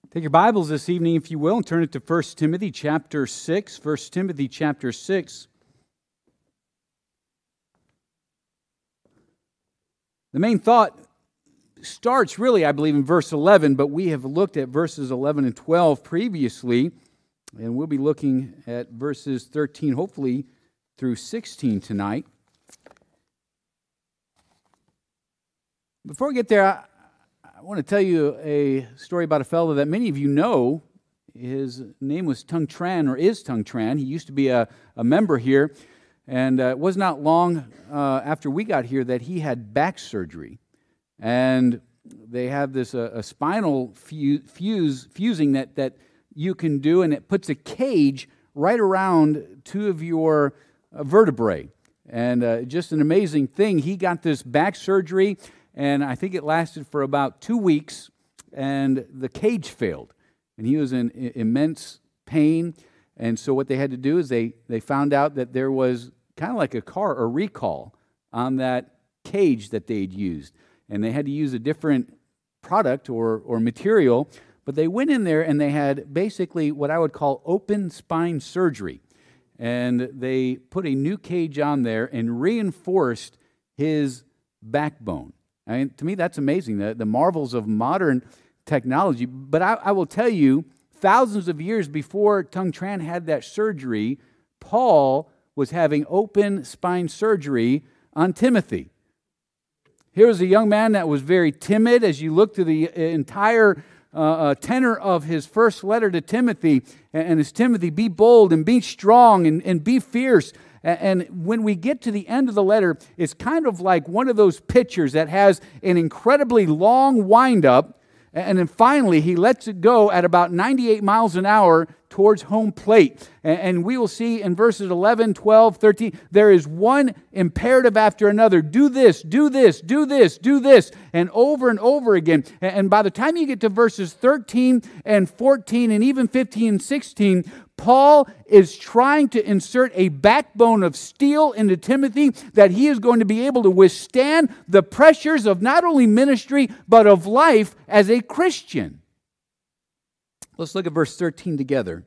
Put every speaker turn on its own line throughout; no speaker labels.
Take your Bibles this evening, if you will, and turn it to 1 Timothy chapter 6. 1 Timothy chapter 6. The main thought starts really, I believe, in verse 11, but we have looked at verses 11 and 12 previously, and we'll be looking at verses 13, hopefully, through 16 tonight. Before we get there, I want to tell you a story about a fellow that many of you know. His name was Tung Tran, or is Tung Tran. He used to be a member here, and it was not long after we got here that he had back surgery. And they have this a spinal fusing that you can do, and it puts a cage right around two of your vertebrae. And just an amazing thing. He got this back surgery, and I think it lasted for about 2 weeks, and the cage failed. And he was in immense pain. And so what they had to do is they found out that there was kind of like a recall on that cage that they'd used. And they had to use a different product or material. But they went in there and they had basically what I would call open spine surgery. And they put a new cage on there and reinforced his backbone. I mean, to me, that's amazing, the marvels of modern technology. But I will tell you, thousands of years before Tung Tran had that surgery, Paul was having open spine surgery on Timothy. Here was a young man that was very timid. As you look through the entire tenor of his first letter to Timothy, and as Timothy, be bold and be strong and be fierce. And when we get to the end of the letter, it's kind of like one of those pictures that has an incredibly long windup, and then finally he lets it go at about 98 miles an hour towards home plate. And we will see in verses 11, 12, 13, there is one imperative after another. Do this, do this, do this, do this, and over again. And by the time you get to verses 13 and 14 and even 15 and 16, Paul is trying to insert a backbone of steel into Timothy that he is going to be able to withstand the pressures of not only ministry, but of life as a Christian. Let's look at verse 13 together.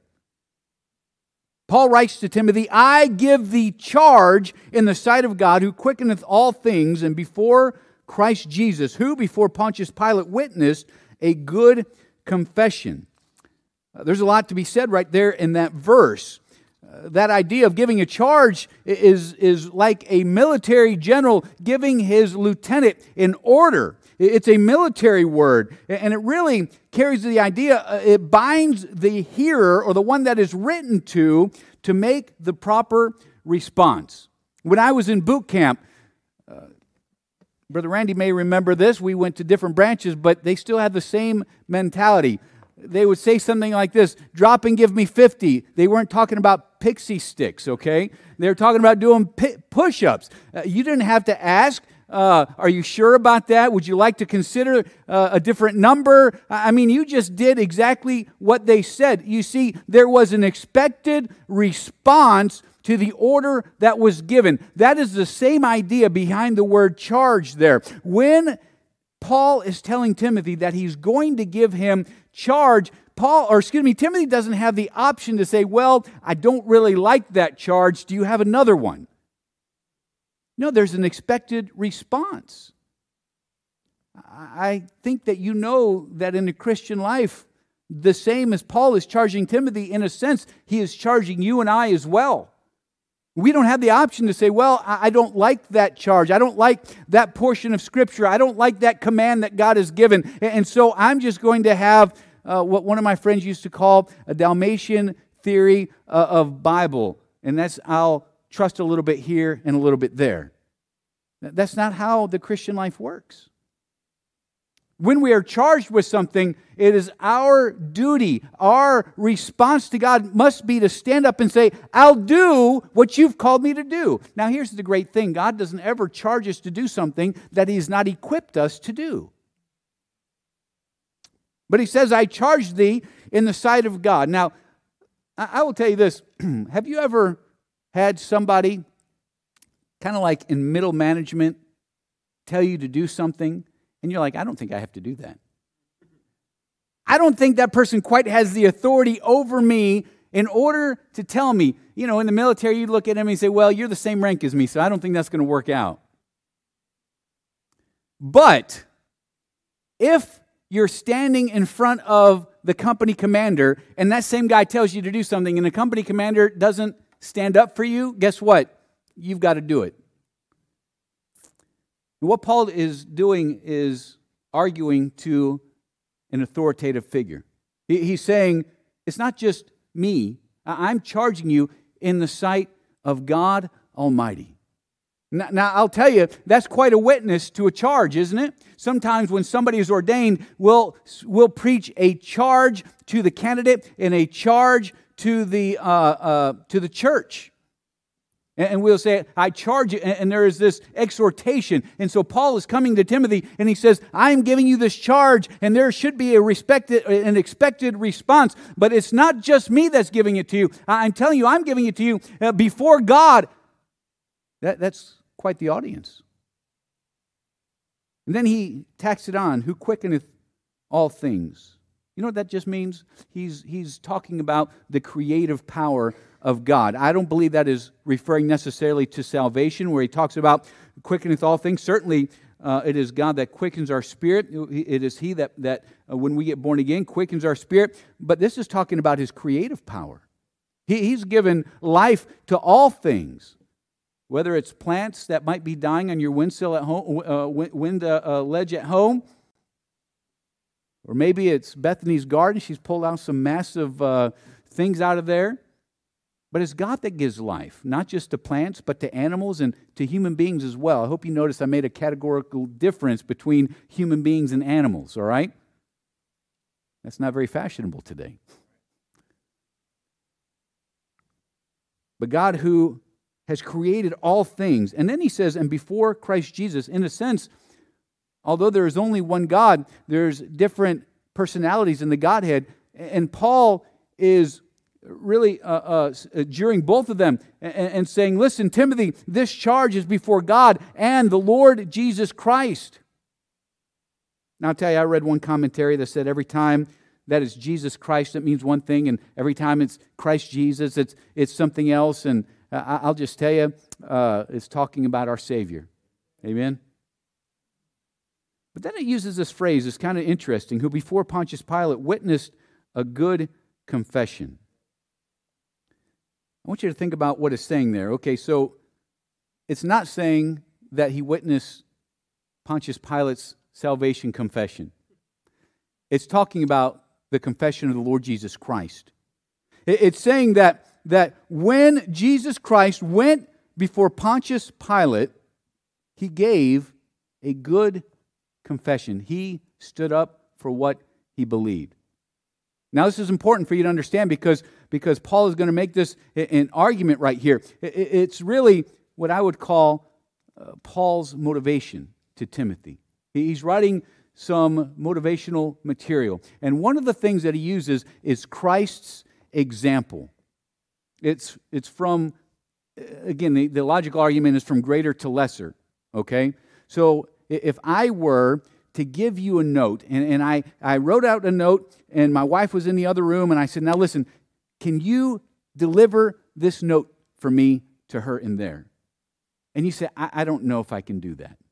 Paul writes to Timothy, I give thee charge in the sight of God, who quickeneth all things, and before Christ Jesus, who before Pontius Pilate witnessed a good confession. There's a lot to be said right there in that verse. That idea of giving a charge is like a military general giving his lieutenant an order. It's a military word, and it really carries the idea, it binds the hearer or the one that is written to make the proper response. When I was in boot camp, Brother Randy may remember this, we went to different branches, but they still had the same mentality. They would say something like this, drop and give me 50. They weren't talking about pixie sticks, okay? They were talking about doing push-ups. You didn't have to ask, are you sure about that? Would you like to consider a different number? I mean, you just did exactly what they said. You see, there was an expected response to the order that was given. That is the same idea behind the word charge there. When Paul is telling Timothy that he's going to give him charge, Timothy doesn't have the option to say, well, I don't really like that charge. Do you have another one? No, there's an expected response. I think that you know that in the Christian life, the same as Paul is charging Timothy, in a sense, he is charging you and I as well. We don't have the option to say, well, I don't like that charge. I don't like that portion of Scripture. I don't like that command that God has given. And so I'm just going to have what one of my friends used to call a Dalmatian theory of Bible. And that's, I'll trust a little bit here and a little bit there. That's not how the Christian life works. When we are charged with something, it is our duty, our response to God must be to stand up and say, I'll do what you've called me to do. Now here's the great thing. God doesn't ever charge us to do something that He has not equipped us to do. But He says, I charge thee in the sight of God. Now, I will tell you this. Have you ever had somebody kind of like in middle management tell you to do something, and you're like, I don't think I have to do that. I don't think that person quite has the authority over me in order to tell me. You know, in the military, you look at him and you say, well, you're the same rank as me, so I don't think that's going to work out. But if you're standing in front of the company commander and that same guy tells you to do something and the company commander doesn't stand up for you, guess what? You've got to do it. And what Paul is doing is arguing to an authoritative figure. He's saying, it's not just me. I'm charging you in the sight of God Almighty. Now, I'll tell you, that's quite a witness to a charge, isn't it? Sometimes when somebody is ordained, we'll preach a charge to the candidate and a charge to the church. And we'll say, I charge you, and there is this exhortation. And so Paul is coming to Timothy, and he says, I'm giving you this charge, and there should be an expected response. But it's not just me that's giving it to you. I'm telling you, I'm giving it to you before God. That's quite the audience. And then he tacks it on, who quickeneth all things. You know what that just means? He's talking about the creative power of God. I don't believe that is referring necessarily to salvation, where he talks about quickeneth all things. Certainly, it is God that quickens our spirit. It is He that when we get born again, quickens our spirit. But this is talking about His creative power. He's given life to all things. Whether it's plants that might be dying on your windsill at home, ledge at home, or maybe it's Bethany's garden. She's pulled out some massive things out of there. But it's God that gives life, not just to plants, but to animals and to human beings as well. I hope you noticed I made a categorical difference between human beings and animals, all right? That's not very fashionable today. But God who has created all things. And then he says, and before Christ Jesus, in a sense, although there is only one God, there's different personalities in the Godhead. And Paul is really during both of them and saying, listen, Timothy, this charge is before God and the Lord Jesus Christ. Now, I'll tell you, I read one commentary that said every time that it's Jesus Christ, it means one thing, and every time it's Christ Jesus, it's something else. And I'll just tell you, it's talking about our Savior. Amen? But then it uses this phrase, it's kind of interesting, who before Pontius Pilate witnessed a good confession. I want you to think about what it's saying there. Okay, so it's not saying that he witnessed Pontius Pilate's salvation confession. It's talking about the confession of the Lord Jesus Christ. It's saying that when Jesus Christ went before Pontius Pilate, he gave a good confession. He stood up for what he believed. Now, this is important for you to understand because Paul is going to make this an argument right here. It's really what I would call Paul's motivation to Timothy. He's writing some motivational material. And one of the things that he uses is Christ's example. It's from, again, the logical argument is from greater to lesser, okay? So if I were to give you a note, and I wrote out a note, and my wife was in the other room, and I said, now listen, can you deliver this note for me to her in there? And you say, I don't know if I can do that.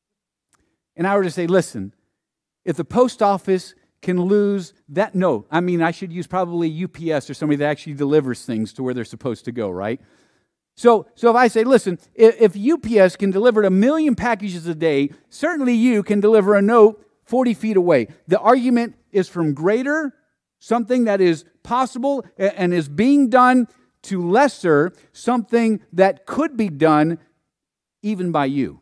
And I were to say, listen, if the post office can lose that note, I mean, I should use probably UPS or somebody that actually delivers things to where they're supposed to go, right? So if I say, listen, if UPS can deliver 1 million packages a day, certainly you can deliver a note 40 feet away. The argument is from greater, something that is possible and is being done, to lesser, something that could be done even by you.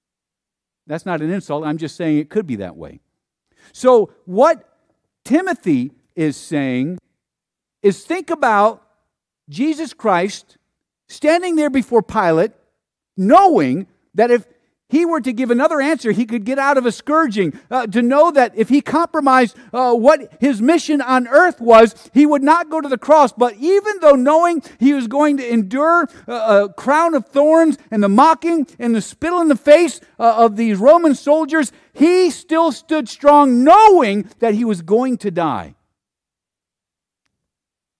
That's not an insult. I'm just saying it could be that way. So what Timothy is saying is, think about Jesus Christ standing there before Pilate, knowing that if he were to give another answer, he could get out of a scourging. To know that if he compromised what his mission on earth was, he would not go to the cross. But even though knowing he was going to endure a crown of thorns and the mocking and the spittle in the face of these Roman soldiers, he still stood strong, knowing that he was going to die.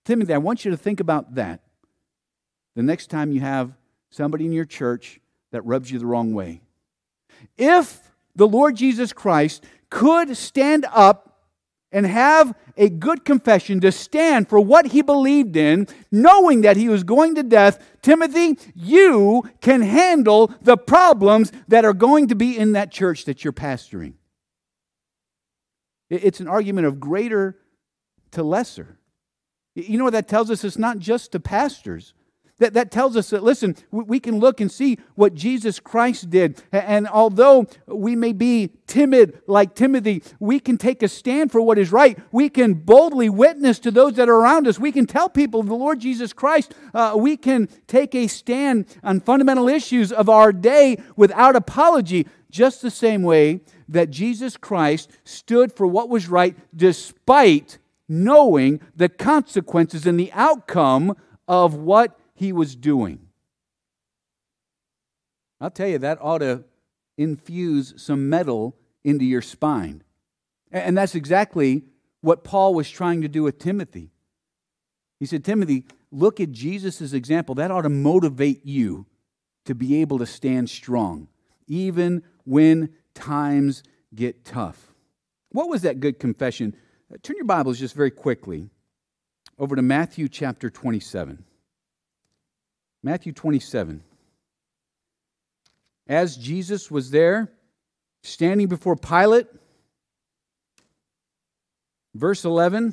Timothy, I want you to think about that the next time you have somebody in your church that rubs you the wrong way. If the Lord Jesus Christ could stand up and have a good confession to stand for what he believed in, knowing that he was going to death, Timothy, you can handle the problems that are going to be in that church that you're pastoring. It's an argument of greater to lesser. You know what that tells us? It's not just to pastors. That tells us that, listen, we can look and see what Jesus Christ did. And although we may be timid like Timothy, we can take a stand for what is right. We can boldly witness to those that are around us. We can tell people of the Lord Jesus Christ. We can take a stand on fundamental issues of our day without apology, just the same way that Jesus Christ stood for what was right despite knowing the consequences and the outcome of what he was doing. I'll tell you, that ought to infuse some metal into your spine. And that's exactly what Paul was trying to do with Timothy. He said, Timothy, look at Jesus' example. That ought to motivate you to be able to stand strong, even when times get tough. What was that good confession? Turn your Bibles just very quickly over to Matthew chapter 27. Matthew 27. As Jesus was there, standing before Pilate, verse 11,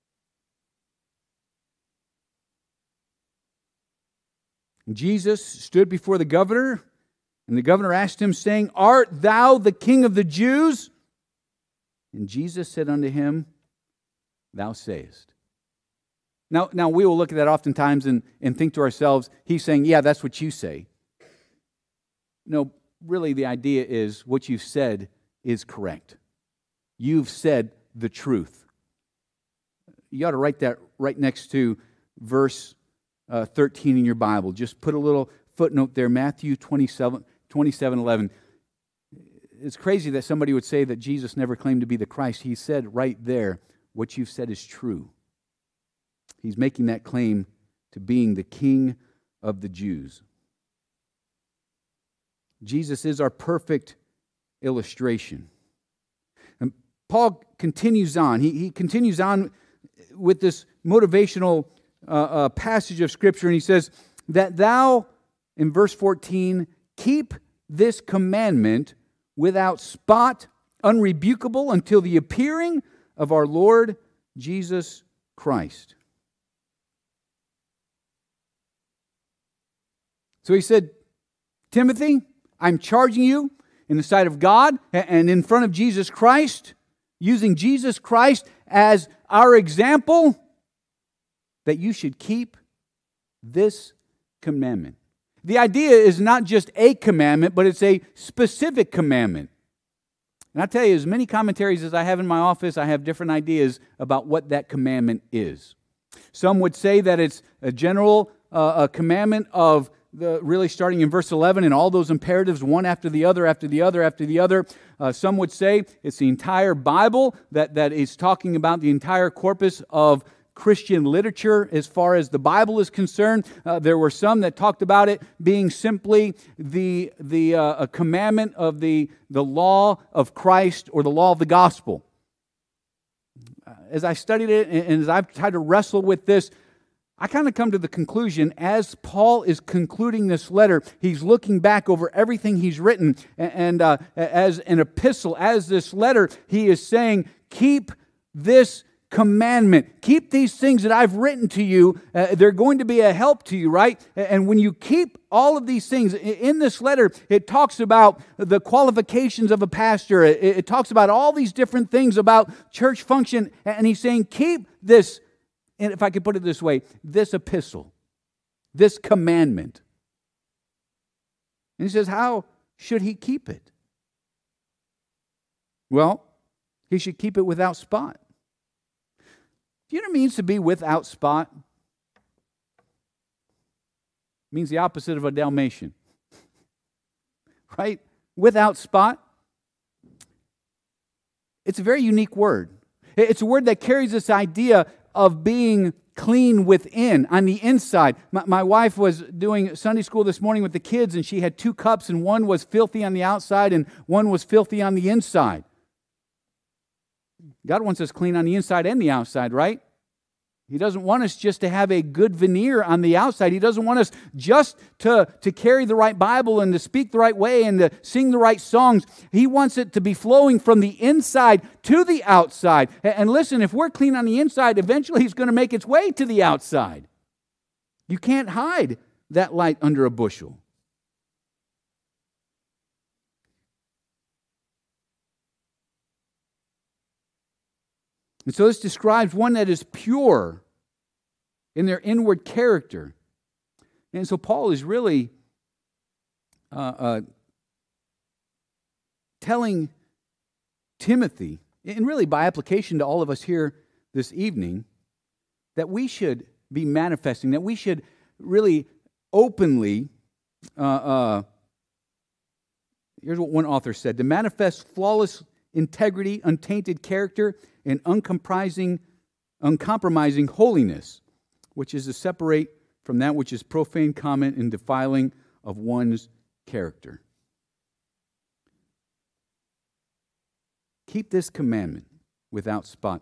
Jesus stood before the governor, and the governor asked him, saying, Art thou the king of the Jews? And Jesus said unto him, Thou sayest. Now we will look at that oftentimes and think to ourselves, he's saying, yeah, that's what you say. No, really the idea is what you've said is correct. You've said the truth. You ought to write that right next to verse 13 in your Bible. Just put a little footnote there, Matthew 27:11. It's crazy that somebody would say that Jesus never claimed to be the Christ. He said right there, what you've said is true. He's making that claim to being the King of the Jews. Jesus is our perfect illustration. And Paul continues on. He continues on with this motivational passage of Scripture, and he says, that thou, in verse 14, keep this commandment without spot, unrebukable, until the appearing of our Lord Jesus Christ. So he said, Timothy, I'm charging you in the sight of God and in front of Jesus Christ, using Jesus Christ as our example, that you should keep this commandment. The idea is not just a commandment, but it's a specific commandment. And I tell you, as many commentaries as I have in my office, I have different ideas about what that commandment is. Some would say that it's a general commandment of really starting in verse 11 and all those imperatives, one after the other, after the other, after the other. Some would say it's the entire Bible that is talking about the entire corpus of Christian literature as far as the Bible is concerned. There were some that talked about it being simply the commandment of the law of Christ or the law of the gospel. As I studied it and as I've tried to wrestle with this, I kind of come to the conclusion, as Paul is concluding this letter, he's looking back over everything he's written, and as an epistle, as this letter, he is saying, keep this commandment. Keep these things that I've written to you. They're going to be a help to you, right? And when you keep all of these things, in this letter, it talks about the qualifications of a pastor. It talks about all these different things about church function, and he's saying, keep this. And if I could put it this way, this epistle, this commandment. And he says, how should he keep it? Well, he should keep it without spot. Do you know what it means to be without spot? It means the opposite of a Dalmatian. Right? Without spot. It's a very unique word. It's a word that carries this idea of being clean within, on the inside. My wife was doing Sunday school this morning with the kids, and she had 2 cups, and one was filthy on the outside and one was filthy on the inside. God wants us clean on the inside and the outside, right? He doesn't want us just to have a good veneer on the outside. He doesn't want us just to carry the right Bible and to speak the right way and to sing the right songs. He wants it to be flowing from the inside to the outside. And listen, if we're clean on the inside, eventually it's going to make its way to the outside. You can't hide that light under a bushel. And so this describes one that is pure in their inward character. And so Paul is really telling Timothy, and really by application to all of us here this evening, that we should be manifesting, that we should really openly, here's what one author said, to manifest flawless integrity, untainted character, and uncompromising holiness, which is to separate from that which is profane, common, and defiling of one's character. Keep this commandment without spot.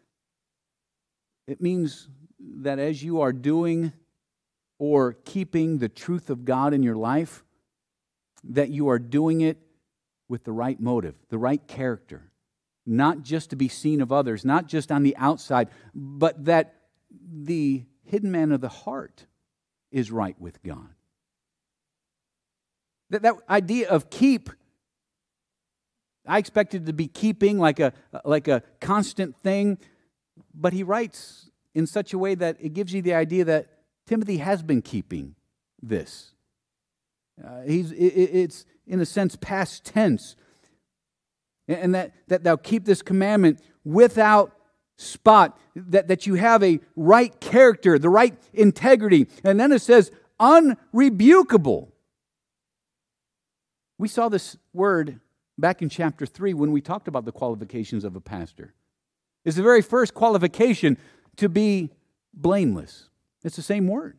It means that as you are doing or keeping the truth of God in your life, that you are doing it with the right motive, the right character. Not just to be seen of others, not just on the outside, but that the hidden man of the heart is right with God. That idea of keep, I expected to be keeping like a constant thing, but he writes in such a way that it gives you the idea that Timothy has been keeping this. It's in a sense past tense. And that thou keep this commandment without spot, that you have a right character, the right integrity. And then it says, unrebukable. We saw this word back in chapter 3 when we talked about the qualifications of a pastor. It's the very first qualification to be blameless. It's the same word.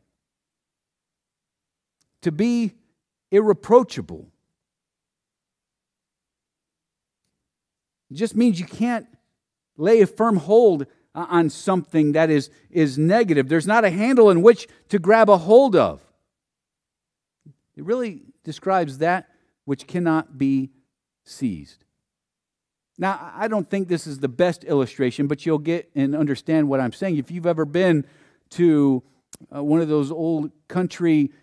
To be irreproachable. It just means you can't lay a firm hold on something that is negative. There's not a handle in which to grab a hold of. It really describes that which cannot be seized. Now, I don't think this is the best illustration, but you'll get and understand what I'm saying. If you've ever been to one of those old country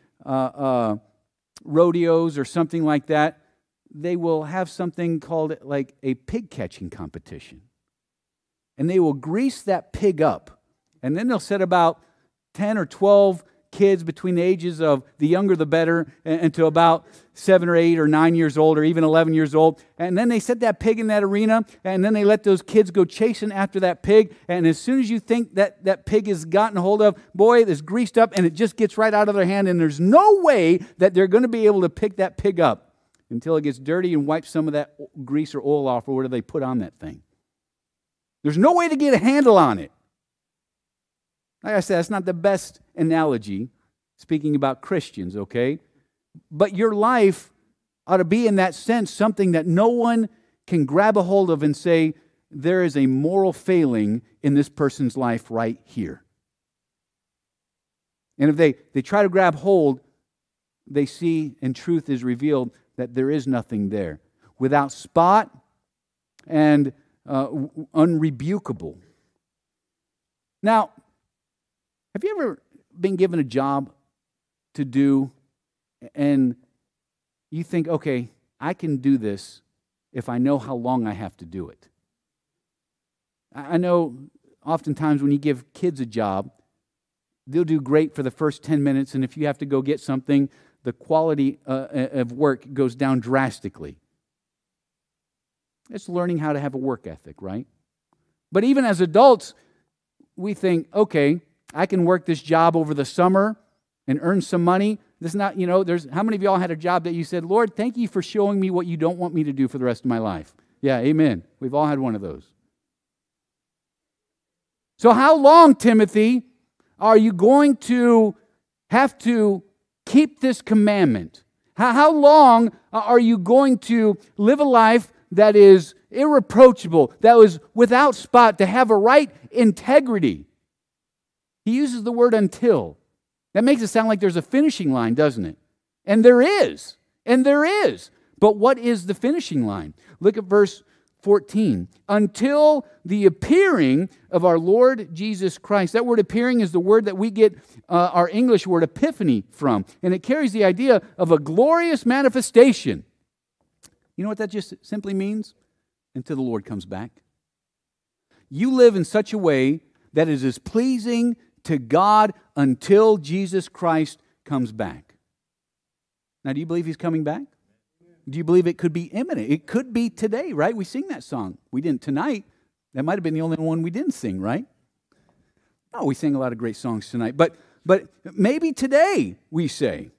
rodeos or something like that, they will have something called like a pig catching competition. And they will grease that pig up. And then they'll set about 10 or 12 kids between the ages of the younger the better and to about 7 or 8 or 9 years old or even 11 years old. And then they set that pig in that arena and then they let those kids go chasing after that pig. And as soon as you think that that pig is gotten a hold of, boy, it's greased up and it just gets right out of their hand. And there's no way that they're going to be able to pick that pig up until it gets dirty and wipe some of that grease or oil off or whatever they put on that thing. There's no way to get a handle on it. Like I said, that's not the best analogy, speaking about Christians, okay? But your life ought to be in that sense something that no one can grab a hold of and say, there is a moral failing in this person's life right here. And if they try to grab hold, they see and truth is revealed that there is nothing there. Without spot and unrebukable. Now, have you ever been given a job to do and you think, okay, I can do this if I know how long I have to do it? I know oftentimes when you give kids a job, they'll do great for the first 10 minutes, and if you have to go get something, the quality of work goes down drastically. It's learning how to have a work ethic, right? But even as adults, we think, okay, I can work this job over the summer and earn some money. This is not, how many of y'all had a job that you said, Lord, thank you for showing me what you don't want me to do for the rest of my life? Yeah, amen. We've all had one of those. So how long, Timothy, are you going to have to keep this commandment? How long are you going to live a life that is irreproachable, that was without spot, to have a right integrity? He uses the word until. That makes it sound like there's a finishing line, doesn't it? And there is. And there is. But what is the finishing line? Look at verse 14. Until the appearing of our Lord Jesus Christ. That word appearing is the word that we get our English word epiphany from. And it carries the idea of a glorious manifestation. You know what that just simply means? Until the Lord comes back. You live in such a way that it is pleasing to God until Jesus Christ comes back. Now, do you believe He's coming back? Do you believe it could be imminent? It could be today, right? We sing that song. We didn't tonight. That might have been the only one we didn't sing, right? No, we sang a lot of great songs tonight. But maybe today we say.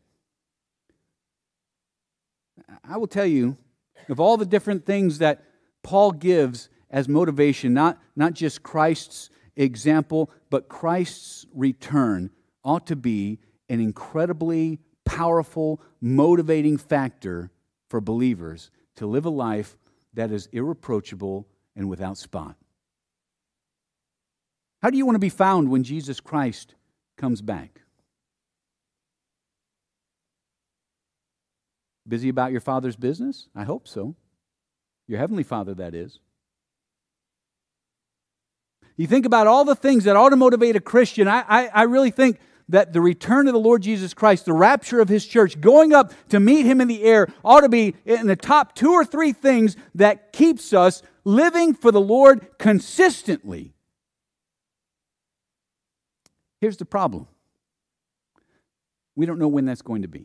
I will tell you, of all the different things that Paul gives as motivation, not just Christ's example, but Christ's return ought to be an incredibly powerful, motivating factor for believers to live a life that is irreproachable and without spot. How do you want to be found when Jesus Christ comes back? Busy about your Father's business? I hope so. Your Heavenly Father, that is. You think about all the things that ought to motivate a Christian. I really think that the return of the Lord Jesus Christ, the rapture of His church, going up to meet Him in the air, ought to be in the top 2 or 3 things that keeps us living for the Lord consistently. Here's the problem. We don't know when that's going to be.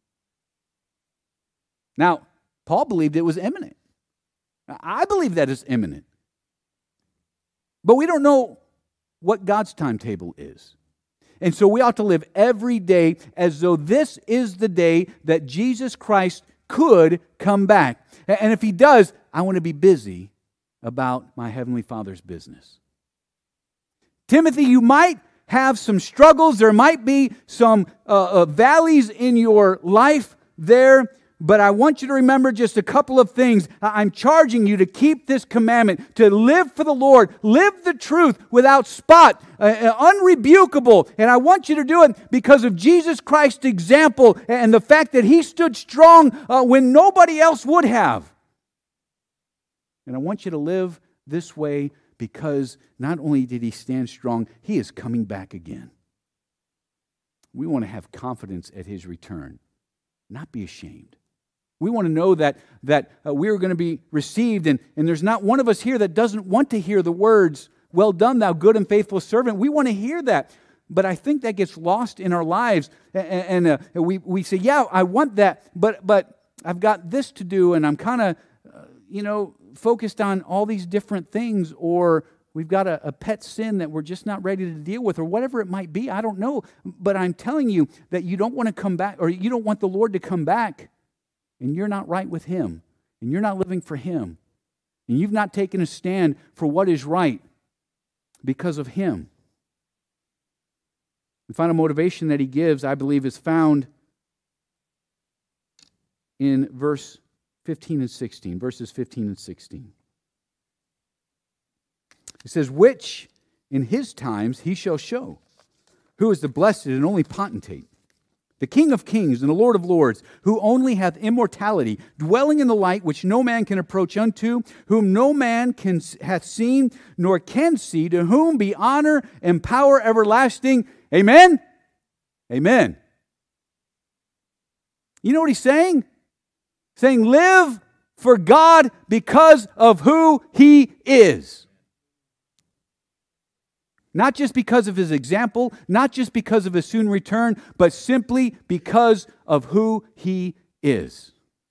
Now, Paul believed it was imminent. I believe that is imminent. But we don't know what God's timetable is. And so we ought to live every day as though this is the day that Jesus Christ could come back. And if He does, I want to be busy about my Heavenly Father's business. Timothy, you might have some struggles. There might be some valleys in your life there. But I want you to remember just a couple of things. I'm charging you to keep this commandment, to live for the Lord, live the truth without spot, unrebukable. And I want you to do it because of Jesus Christ's example and the fact that He stood strong when nobody else would have. And I want you to live this way because not only did He stand strong, He is coming back again. We want to have confidence at His return, not be ashamed. We want to know that we're going to be received, and there's not one of us here that doesn't want to hear the words, "Well done, thou good and faithful servant." We want to hear that, but I think that gets lost in our lives, and we say, "Yeah, I want that, but I've got this to do, and I'm kind of, focused on all these different things, or we've got a pet sin that we're just not ready to deal with, or whatever it might be. I don't know, but I'm telling you that you don't want to come back, or you don't want the Lord to come back, and you're not right with Him, and you're not living for Him, and you've not taken a stand for what is right because of Him. The final motivation that He gives, I believe, is found in verse 15 and 16, verses 15 and 16. It says, "Which in His times He shall show, who is the blessed and only potentate, the King of kings and the Lord of lords, who only hath immortality, dwelling in the light which no man can approach unto, whom no man hath seen nor can see, to whom be honor and power everlasting." Amen? Amen. You know what He's saying? Saying, live for God because of who He is. Not just because of His example, not just because of His soon return, but simply because of who He is.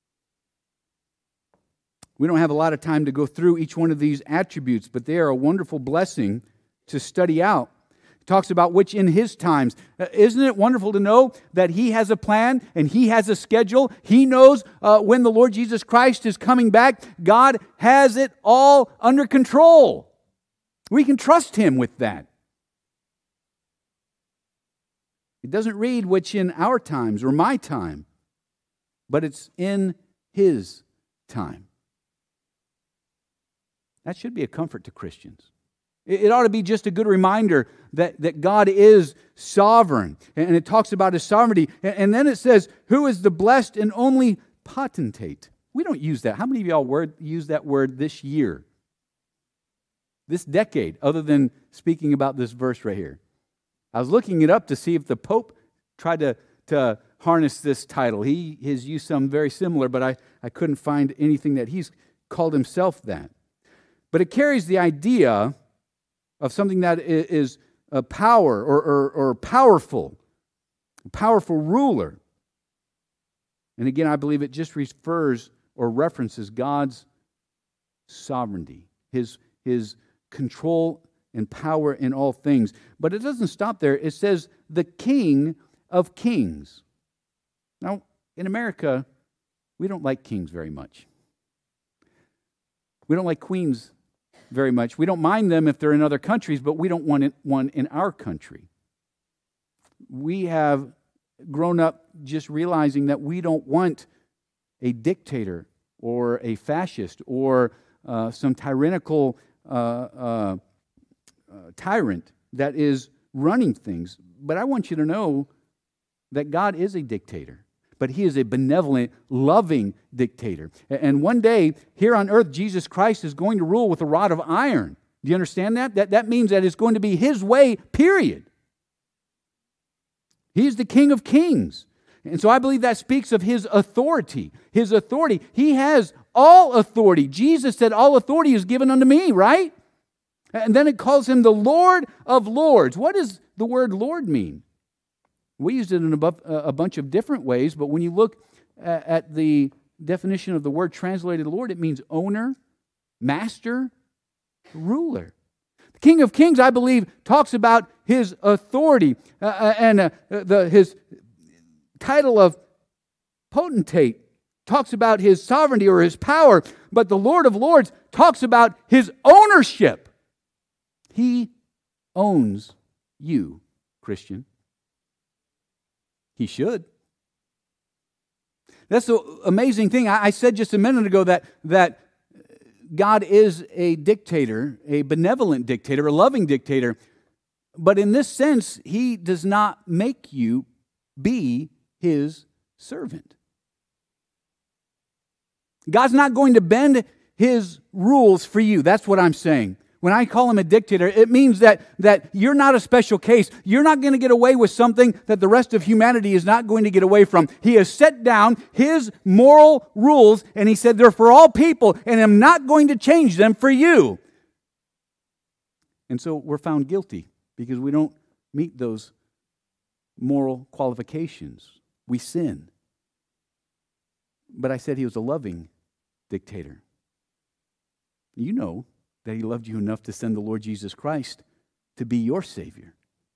We don't have a lot of time to go through each one of these attributes, but they are a wonderful blessing to study out. It talks about which in His times. Isn't it wonderful to know that He has a plan and He has a schedule? He knows when the Lord Jesus Christ is coming back. God has it all under control. We can trust Him with that. It doesn't read which in our times or my time, but it's in His time. That should be a comfort to Christians. It ought to be just a good reminder that God is sovereign. And it talks about His sovereignty. And then it says, who is the blessed and only potentate? We don't use that. How many of y'all use that word this year? This decade, other than speaking about this verse right here. I was looking it up to see if the Pope tried to harness this title. He has used some very similar, but I couldn't find anything that he's called himself that. But it carries the idea of something that is a power or powerful, a powerful ruler. And again, I believe it just refers or references God's sovereignty, His control and power in all things. But it doesn't stop there. It says the King of Kings. Now, in America, we don't like kings very much. We don't like queens very much. We don't mind them if they're in other countries, but we don't want one in our country. We have grown up just realizing that we don't want a dictator or a fascist or some tyrannical tyrant that is running things. But I want you to know that God is a dictator, but He is a benevolent, loving dictator. And one day, here on earth, Jesus Christ is going to rule with a rod of iron. Do you understand that? That means that it's going to be His way, period. He is the King of Kings. And so I believe that speaks of His authority. His authority. He has all authority. Jesus said, all authority is given unto me, right? And then it calls Him the Lord of Lords. What does the word Lord mean? We used it in a bunch of different ways, but when you look at the definition of the word translated Lord, it means owner, master, ruler. The King of Kings, I believe, talks about His authority and His title of potentate talks about His sovereignty or His power, but the Lord of Lords talks about His ownership. He owns you, Christian. He should. That's the amazing thing. I said just a minute ago that God is a dictator, a benevolent dictator, a loving dictator. But in this sense, He does not make you be His servant. God's not going to bend His rules for you. That's what I'm saying. When I call Him a dictator, it means that you're not a special case. You're not going to get away with something that the rest of humanity is not going to get away from. He has set down His moral rules, and He said they're for all people, and I'm not going to change them for you. And so we're found guilty because we don't meet those moral qualifications. We sin. But I said He was a loving dictator. You know that He loved you enough to send the Lord Jesus Christ to be your Savior.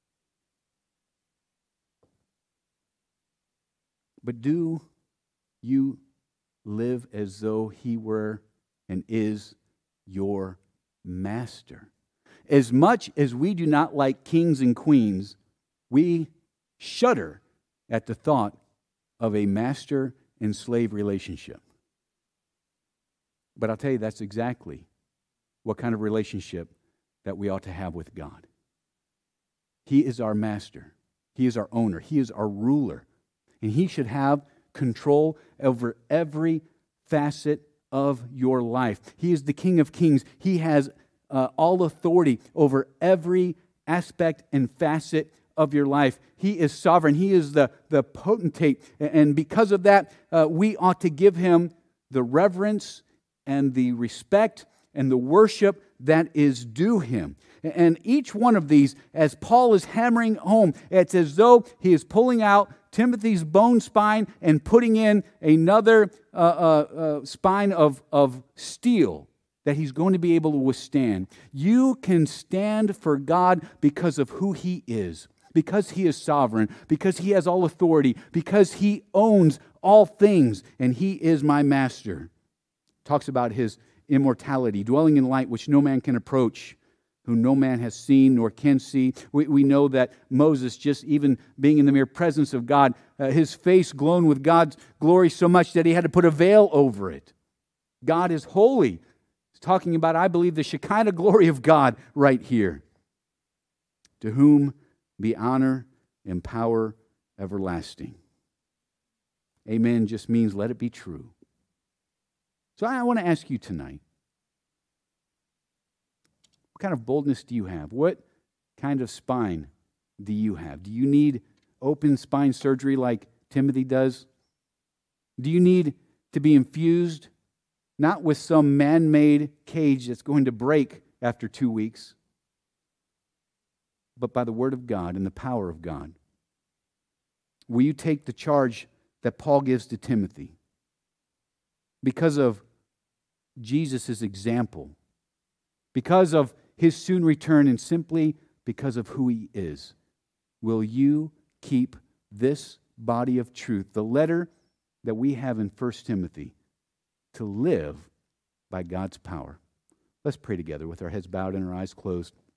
But do you live as though He were and is your master? As much as we do not like kings and queens, we shudder at the thought of a master and slave relationship. But I'll tell you, that's exactly what kind of relationship that we ought to have with God. He is our master. He is our owner. He is our ruler. And He should have control over every facet of your life. He is the King of Kings. He has all authority over every aspect and facet of your life. He is sovereign. He is the potentate. And because of that, we ought to give Him the reverence and the respect and the worship that is due Him. And each one of these, as Paul is hammering home, it's as though he is pulling out Timothy's bone spine and putting in another spine of steel that he's going to be able to withstand. You can stand for God because of who He is, because He is sovereign, because He has all authority, because He owns all things, and He is my master. Talks about His immortality, dwelling in light which no man can approach, whom no man has seen nor can see. We know that Moses, just even being in the mere presence of God, his face glowed with God's glory so much that he had to put a veil over it. God is holy. He's talking about, I believe, the Shekinah glory of God right here. To whom be honor and power everlasting. Amen just means let it be true. So I want to ask you tonight, what kind of boldness do you have? What kind of spine do you have? Do you need open spine surgery like Timothy does? Do you need to be infused, not with some man-made cage that's going to break after 2 weeks, but by the Word of God and the power of God? Will you take the charge that Paul gives to Timothy? Because of Jesus' example, because of his soon return, and simply because of who he is, will you keep this body of truth, the letter that we have in 1 Timothy, to live by God's power? Let's pray together with our heads bowed and our eyes closed.